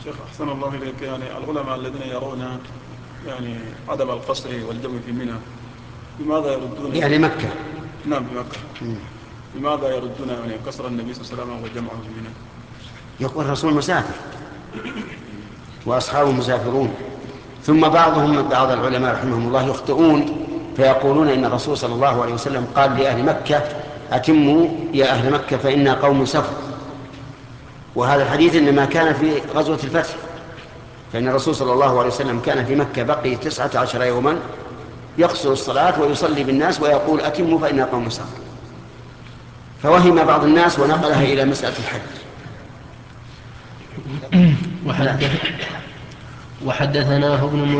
شيخ أحسن الله إليك، يعني العلماء الذين يرون يعني عدم القصر والجمع في منى بماذا يردون؟ يعني مكة. نعم بمكة. بماذا يردون يعني قصر النبي صلى الله عليه وسلم وجمعه في منى؟ يقول الرسول مسافر وأصحابه مسافرون. ثم بعض العلماء رحمهم الله يخطئون فيقولون إن الرسول صلى الله عليه وسلم قال لأهل مكة: أتموا يا أهل مكة فإنا قوم سفر. وهذا الحديث إنما كان في غزوة الفتح، فإن الرسول صلى الله عليه وسلم كان في مكة بقي 19 يوما يقصر الصلاة ويصلي بالناس ويقول: أتموا فإنا قوم سفر. فوهم بعض الناس ونقلها إلى مسألة الحج. وحدثناه ابن